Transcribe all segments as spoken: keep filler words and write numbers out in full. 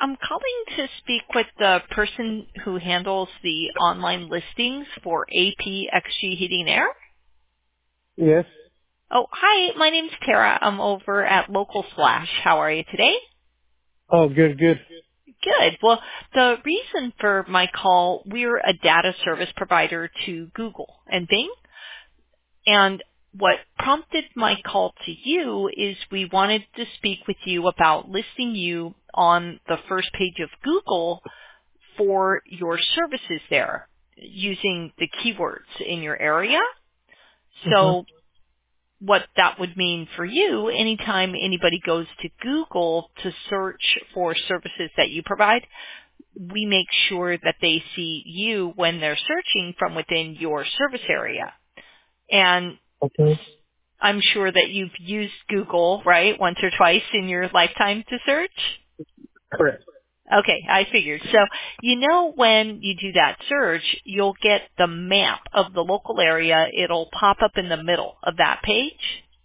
I'm calling to speak with the person who handles the online listings for A P X G Heating and Air. Yes. Oh, hi. My name's Tara. I'm over at Local Splash. How are you today? Oh, good, good. Good. Well, the reason for my call, we're a data service provider to Google and Bing. And what prompted my call to you is we wanted to speak with you about listing you on the first page of Google for your services there using the keywords in your area. Uh-huh. So what that would mean for you, anytime anybody goes to Google to search for services that you provide, we make sure that they see you when they're searching from within your service area. And Okay. I'm sure that you've used Google, right, once or twice in your lifetime to search? Correct. Okay, I figured. So you know when you do that search, you'll get the map of the local area. It'll pop up in the middle of that page.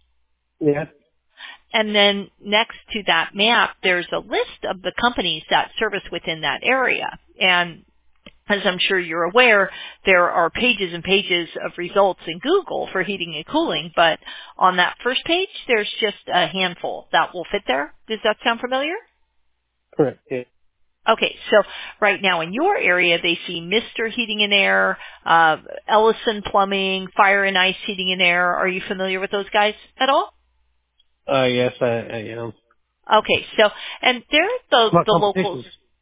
Yes. And then next to that map, there's a list of the companies that service within that area. And as I'm sure you're aware, there are pages and pages of results in Google for heating and cooling, but on that first page, there's just a handful that will fit there. Does that sound familiar? Correct. Yeah. Okay, so right now in your area, they see Mister Heating and Air, uh, Ellison Plumbing, Fire and Ice Heating and Air. Are you familiar with those guys at all? Uh, yes, I, I am. Okay, so, and they're the, My the locals. competition.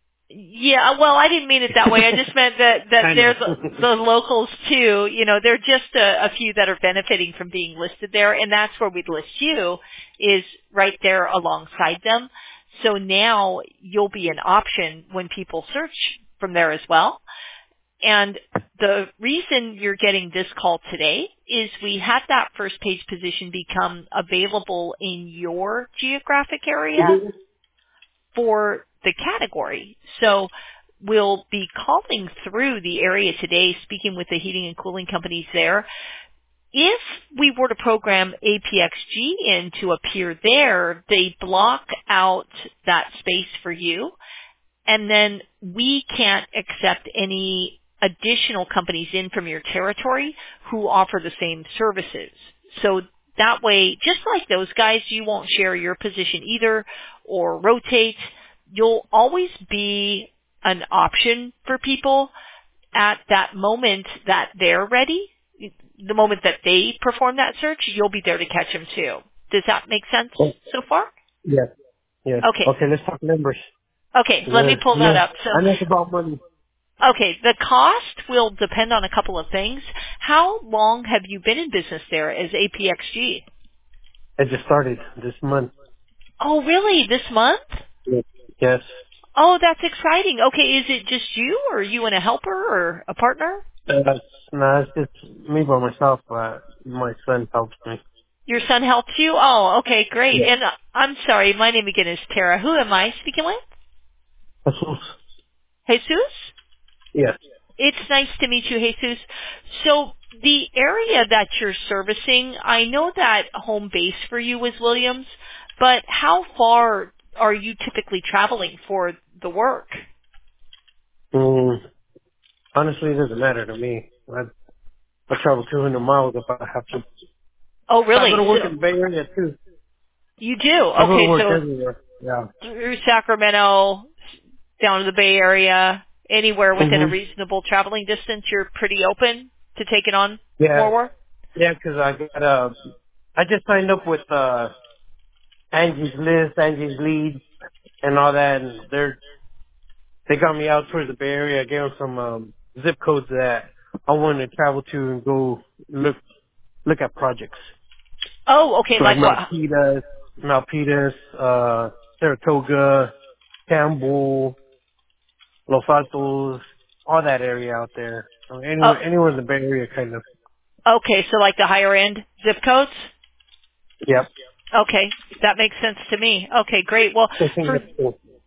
Yeah, well, I didn't mean it that way. I just meant that, that I they're know. the, the locals too. You know, they're just a, a few that are benefiting from being listed there, and that's where we'd list you, is right there alongside them. So now you'll be an option when people search from there as well. And the reason you're getting this call today is we had that first page position become available in your geographic area Mhm. for the category. So we'll be calling through the area today, speaking with the heating and cooling companies there. If we were to program A P X G in to appear there, they block out that space for you, and then we can't accept any additional companies in from your territory who offer the same services. So that way, just like those guys, you won't share your position either or rotate. You'll always be an option for people at that moment that they're ready. The moment that they perform that search, you'll be there to catch them too. Does that make sense Oh, so far? yes. Yes. Okay. Okay, let's talk numbers. Okay, let me Yes. pull that Yes. up. So, I know it's about money. okay, the cost will depend on a couple of things. How long have you been in business there as A P X G? I just started this month. Oh, really? This month? Yes. Yes. Oh, that's exciting. Okay, is it just you, or you and a helper, or a partner? Uh, no, it's just me by myself, but my son helps me. Your son helps you? Oh, okay, great. Yeah. And uh, I'm sorry, my name again is Tara. Who am I speaking with? Jesus. Jesus? Yes. It's nice to meet you, Jesus. So the area that you're servicing, I know that home base for you was Williams, but how far are you typically traveling for the work? Mm, honestly, it doesn't matter to me. I, I travel two hundred miles if I have to. Oh, I go really? to work So in the Bay Area too. you do? I go to Okay, work so everywhere. Yeah. through Sacramento, down to the Bay Area, anywhere within a Mhm. reasonable traveling distance, you're pretty open to taking on Yeah. more work? Yeah, 'cause I got uh, I just signed up with uh Angie's List, Angie's Lead, and all that, and they're they got me out towards the Bay Area. I gave them some um, zip codes that I wanted to travel to and go look look at projects. Oh, okay, So like like what? Malpitas, Malpitas, uh, Saratoga, Campbell, Los Altos, all that area out there. So Oh, anywhere, anywhere in the Bay Area, kind of. okay, so like the higher end zip codes? Yep. Okay, that makes sense to me. Okay, great. Well, I think for that's cool.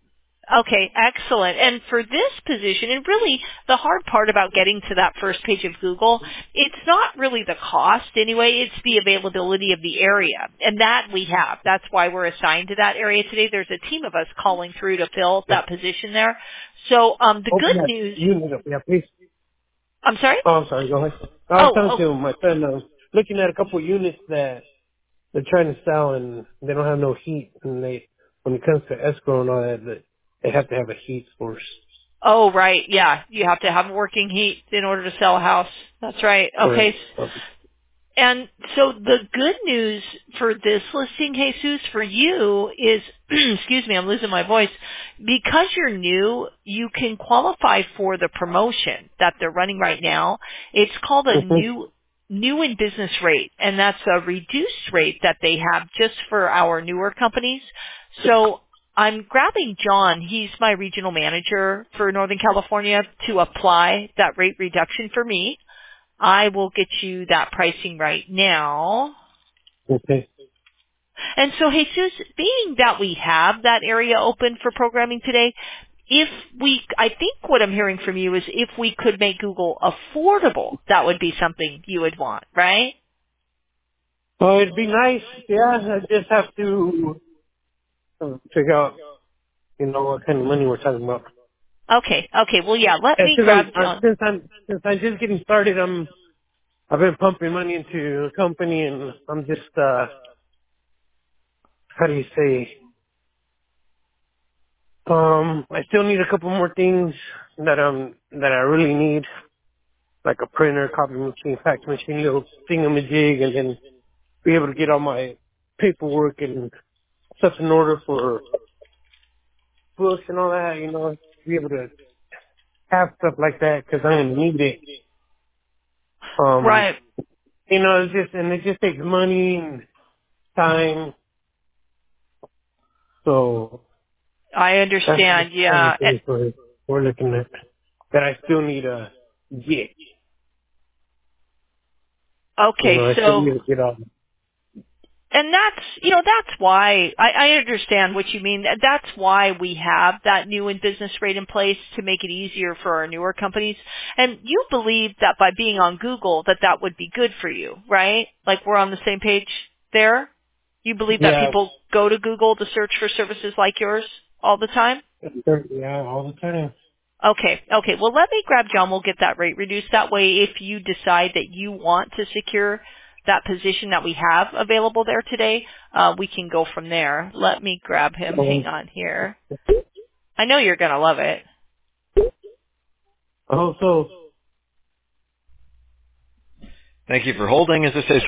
Okay, excellent. And for this position, and really the hard part about getting to that first page of Google, it's not really the cost anyway, it's the availability of the area. And that we have. That's why we're assigned to that area today. There's a team of us calling through to fill Yeah. that position there. So um, the Open good that news, unit up. Yeah, please. I'm sorry? Oh, I'm sorry. Go ahead. I was Oh, telling oh, you, my friend, I was looking at a couple of units that they're trying to sell, and they don't have no heat. And they, when it comes to escrow and all that, that they have to have a heat source. oh, right. Yeah, you have to have working heat in order to sell a house. That's right. Correct. Okay. And so the good news for this listing, Jesus, for you is, excuse me, I'm losing my voice. Because you're new, you can qualify for the promotion that they're running right now. It's called a Mm-hmm. new, new in business rate, and that's a reduced rate that they have just for our newer companies. So I'm grabbing John, he's my regional manager for Northern California, to apply that rate reduction for me. I will get you that pricing right now. Okay. And so, Jesus, being that we have that area open for programming today, if we, I think what I'm hearing from you is if we could make Google affordable, that would be something you would want, right? Oh, it'd be nice. Yeah, I just have to uh, figure out, you know, what kind of money we're talking about. Okay, okay. Well, yeah, let And me since grab I'm, uh, John. since I'm, since I'm just getting started, I'm, I've been pumping money into a company, and I'm just, uh, how do you say? Um, I still need a couple more things that um that I really need, like a printer, copy machine, fax machine, little thingamajig, and then be able to get all my paperwork and stuff in order for books and all that. You know, be able to have stuff like that because I'm gonna need it. Um, Right. you know, it's just and it just takes money and time. So I that's just understand, kind of yeah. things we're we're looking at that I still need to get. You Okay, know, I still so need to get all. And that's, you know, that's why, I, I understand what you mean. That's why we have that new in business rate in place to make it easier for our newer companies. And you believe that by being on Google that that would be good for you, right? Like we're on the same page there? You believe that Yeah, people go to Google to search for services like yours all the time? yeah, all the time. Okay, okay. Well, let me grab John. We'll get that rate reduced. That way, if you decide that you want to secure that position that we have available there today, uh, we can go from there. Let me grab him. Hang Um, on here. I know you're going to love it. also, Thank you for holding. Is this